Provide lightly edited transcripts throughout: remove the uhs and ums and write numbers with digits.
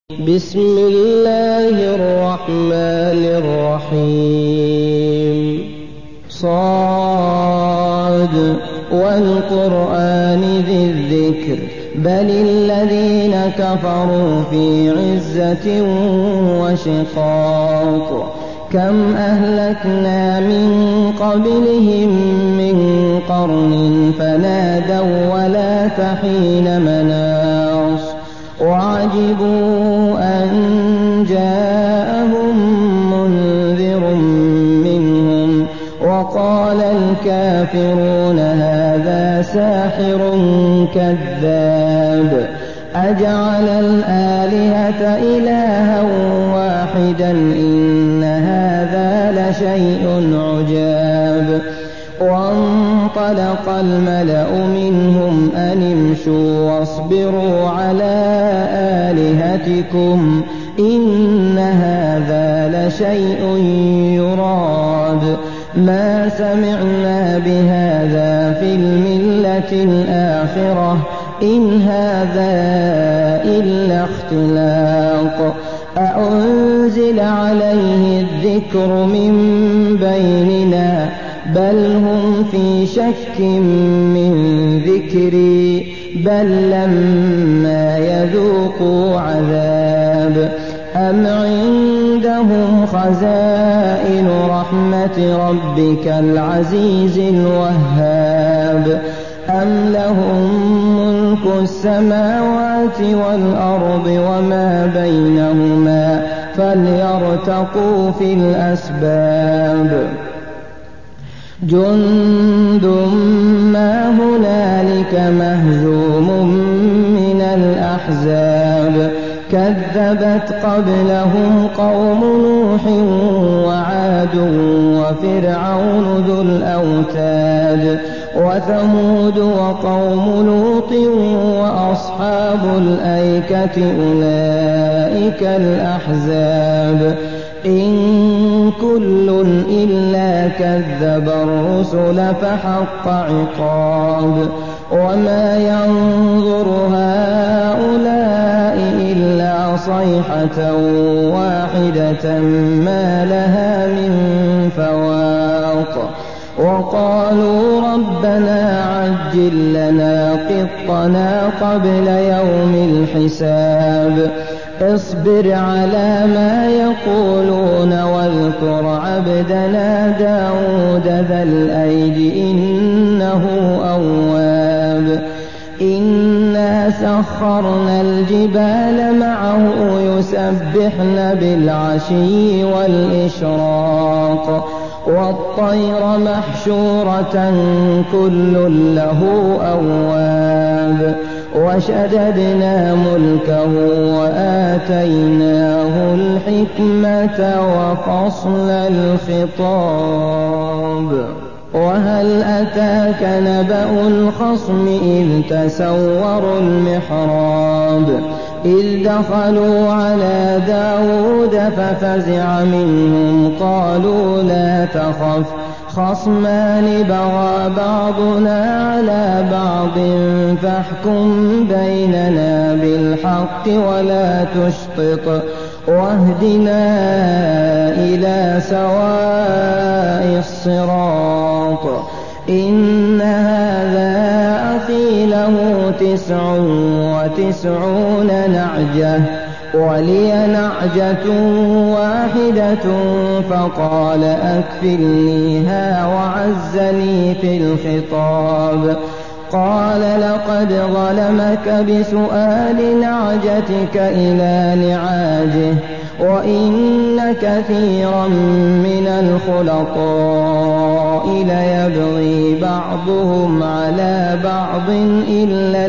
بسم الله الرحمن الرحيم صاد والقرآن ذي الذكر بل الذين كفروا في عزة وشقاق كم أهلكنا من قبلهم من قرن فنادوا ولا تحين مناص وعجبوا أن جاءهم منذر منهم وقال الكافرون هذا ساحر كذاب أجعل الآلهة إلها واحدا إن هذا لشيء عجاب وانطلق الملأ منهم أن امشوا واصبروا على آلهتكم إن هذا لشيء يراد ما سمعنا بهذا في الملة الآخرة إن هذا إلا اختلاق أأنزل عليه الذكر من بيننا بل هم في شك من ذكري بل لما يذوقوا عذاب أم عندهم خزائن رحمة ربك العزيز الوهاب أم لهم ملك السماوات والأرض وما بينهما فليرتقوا في الأسباب جند ما هنالك مهزوم من الأحزاب كذبت قبلهم قوم نوح وعاد وفرعون ذو الأوتاد وثمود وقوم لوط وأصحاب الأيكة أولئك الأحزاب إن كل إلا كذب الرسل فحق عقاب وما ينظر هؤلاء إلا صيحة واحدة ما لها من فواق وقالوا ربنا عجل لنا قطنا قبل يوم الحساب اصبر على ما يقولون واذكر عبدنا داود ذا الأيد إنه أواب إنا سخرنا الجبال معه يسبحن بالعشي والإشراق والطير محشورة كل له أواب وشددنا ملكه وآتيناه الحكمة وفصل الخطاب وهل أتاك نبأ الخصم إذ تسوروا المحراب إذ دخلوا على داود ففزع منهم قالوا لا تخف خصمان بغى بعضنا على بعض فاحكم بيننا بالحق ولا تشطط واهدنا إلى سواء الصراط إن هذا أخي له 99 نعجة ولي نعجة واحدة فقال أكفلنيها وعزني في الخطاب قال لقد ظلمك بسؤال نعجتك إلى نعاجه وإن كثيرا من الخلطاء ليبغي بعضهم على بعض إلا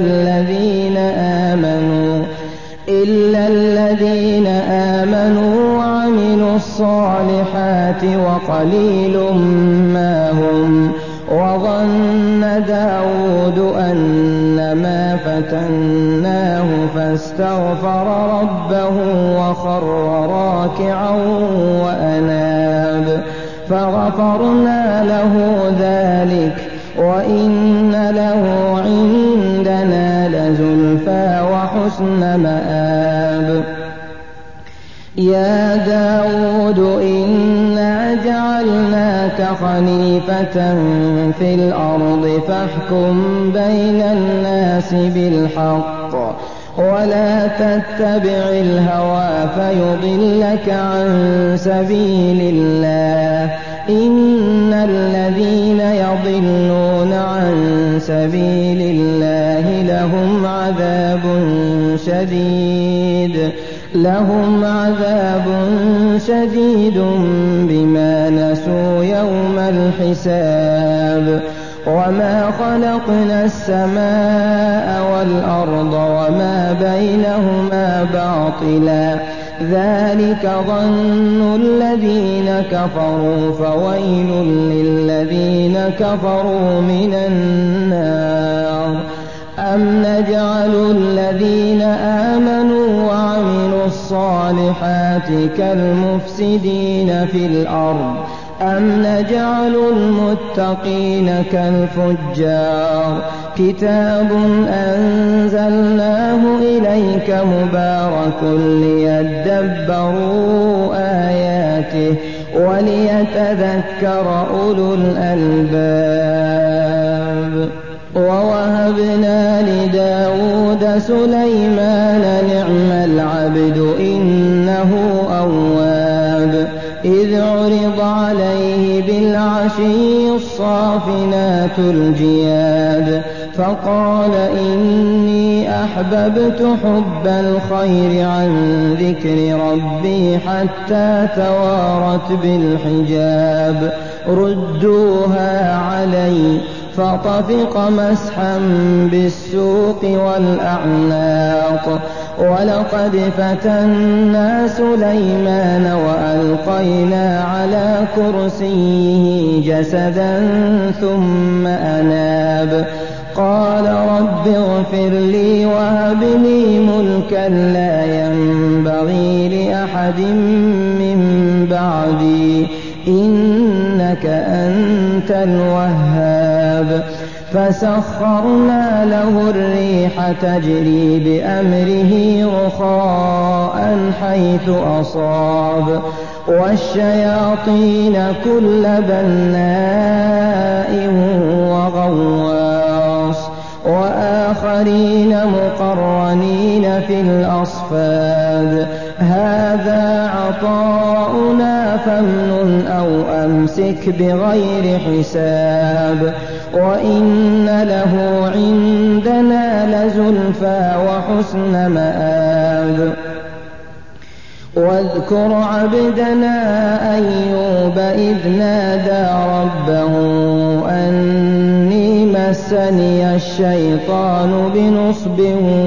الذين آمنوا وعملوا الصالحات وقليل ما هم وظن داود أنما فتناه فاستغفر ربه وخر راكعا وأناب فغفرنا له ذلك وإن له عندنا لزلفى وحسن مآب يا داود إنا جعلناك خليفة في الأرض فاحكم بين الناس بالحق ولا تتبع الهوى فيضلك عن سبيل الله إن الذين يضلون عن سبيل الله لهم عذاب شديد بما نسوا يوم الحساب وما خلقنا السماء والأرض وما بينهما باطلا ذلك ظن الذين كفروا فويل للذين كفروا من النار أم نجعل الذين آمنوا وعملوا الصالحات كالمفسدين في الأرض أم نجعل المتقين كالفجار كتاب أنزلناه إليك مبارك ليدبروا آياته وليتذكر أولو الألباب ووهبنا لداود سليمان نعم العبد إنه أواب إذ عرض عليه بالعشي الصافنات الجياد فقال إني أحببت حب الخير عن ذكر ربي حتى توارت بالحجاب ردوها علي فطفق مسحا بالسوق والأعناق ولقد فتنا سليمان وألقينا على كرسيه جسدا ثم أناب قال رب اغفر لي وهب لي ملكا لا ينبغي لأحد من بعدي إنك أنت الوهاب فسخرنا له الريح تجري بأمره رخاء حيث أصاب والشياطين كل بناء وغواص وآخرين مقرنين في الأصفاد هذا عطاؤنا فامنن أو أمسك بغير حساب وإن له عندنا لزلفى وحسن مآب واذكر عبدنا أيوب إذ نادى ربه أني مسني الشيطان بنصب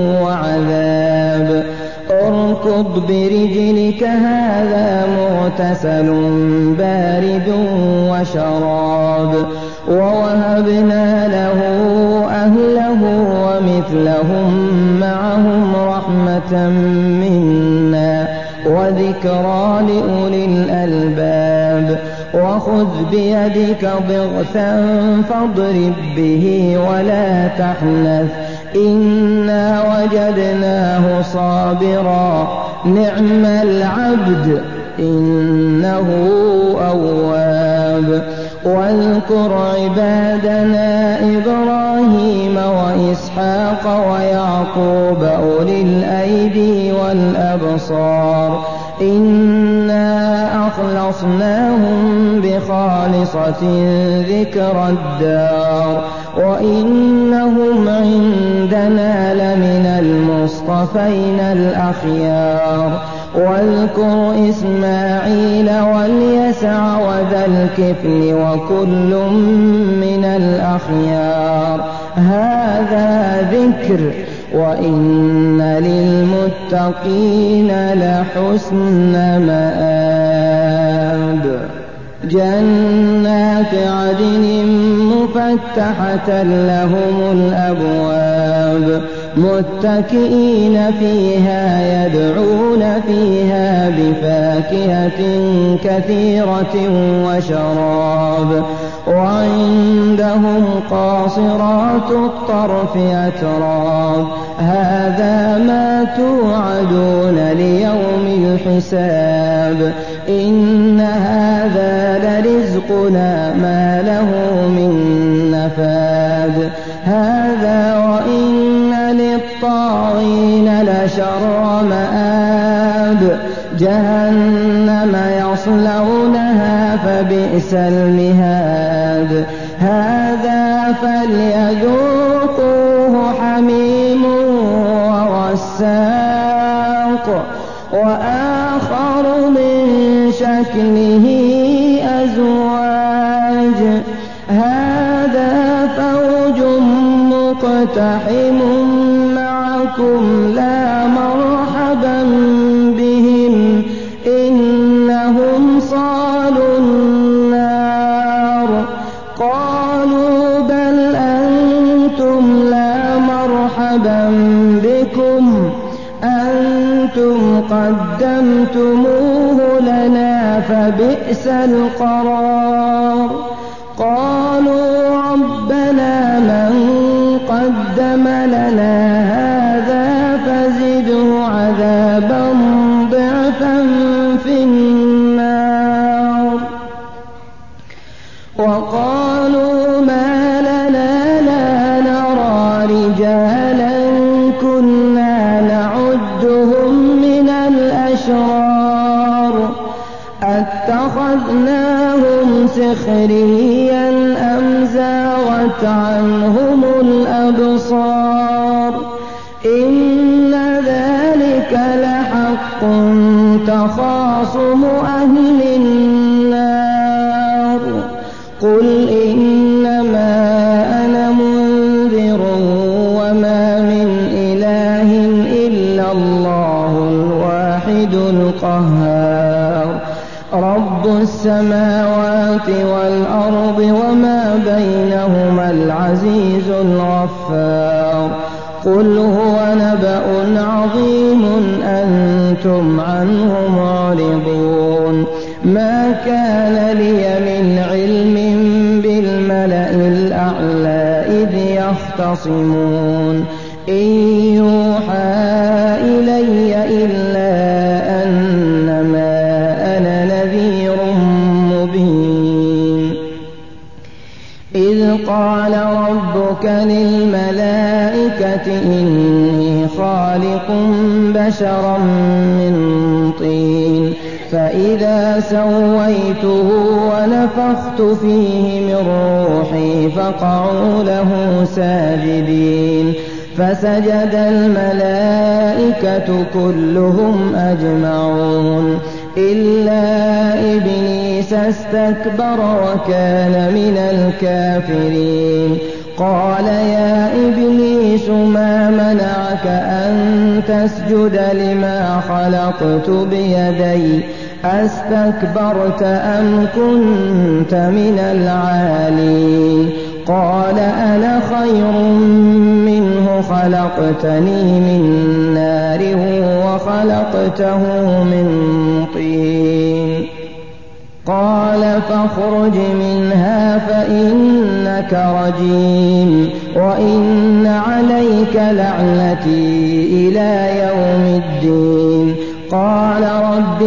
وعذاب اركض برجلك هذا مغتسل بارد وشراب ووهبنا له أهله ومثلهم معهم رحمة منا وذكرى لأولي الألباب وخذ بيدك ضغثا فاضرب به ولا تحنث إنا وجدناه صابرا نعم العبد إنه أواب واذكر عبادنا إبراهيم وإسحاق ويعقوب أولي الأيدي والأبصار إنا أخلصناهم بخالصة ذكر الدار وإنهم عندنا لمن المصطفين الأخيار واذكر إسماعيل واليسع وذا الكفل وكل من الأخيار هذا ذكر وإن للمتقين لحسن مآب جنات عدن مفتحة لهم الأبواب متكئين فيها يدعون فيها بفاكهة كثيرة وشراب وعندهم قاصرات الطرف أتراب هذا ما توعدون ليوم الحساب إن هذا لرزقنا ما له من نفاد هذا وإن للطاغين لشر مآب جهنم يصلونها فبئس المهاد هذا فليذوقوه حميم وغساق وآخر من شكله أزواج هذا فوج مقتحم معكم لا مرحبا بهم إنهم صالوا النار قالوا بل أنتم لا مرحبا بكم أنتم قدمتموه لنا فبئس القرار قالوا ربنا من قدم لنا هذا فزده عذابا ضعفا في النار وقالوا ما لنا لا نرى رجالا كنا نعدهم من الأشرار أتخذناهم سخريا أم زاغت عنهم الأبصار إن ذلك لحق تخاصم أهل النار قل إنما أنا منذر وما من إله إلا الله الواحد القهار رب السماوات والأرض وما بينهما العزيز الغفار قل هو نبأ عظيم أنتم عنه معرضون ما كان لي من علم بالملأ الأعلى إذ يختصمون إن يوحى إلي إلا أنما أنا نذير مبين إذ قال ربك للملائكة إني خالق بشرا من طين فإذا سويته ونفخت فيه من روحي فقعوا له ساجدين فسجد الملائكة كلهم أجمعون إلا إبليس استكبر وكان من الكافرين قال يا إبليس ما منعك أن تسجد لما خلقت بيدي أستكبرت أم كنت من العالين قال أنا خير منه خلقتني من نار وخلقته من طين قال فاخرج منها فإنك رجيم وإن عليك لعنتي إلى يوم الدين قال رب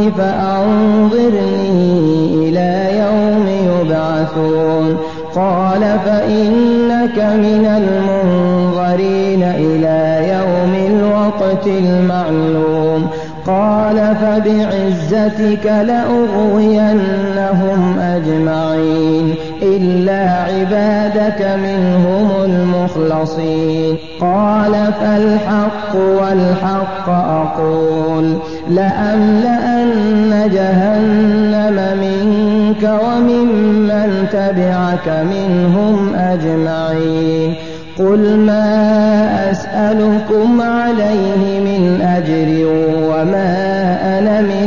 فأنظرني إلى يوم يبعثون قال فإنك من المنظرين إلى يوم الوقت المعلوم قال فبعزتك لأغوينهم أجمعين إلا عبادك منهم المخلصين قال فالحق والحق أقول لأملأن جهنم منك وممن تبعك منهم أجمعين قل ما أسألكم عليه من أجر وما أنا من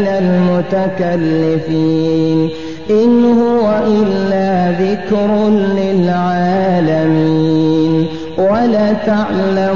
المتكلفين إن هو إلا ذكر للعالمين ولتعلمن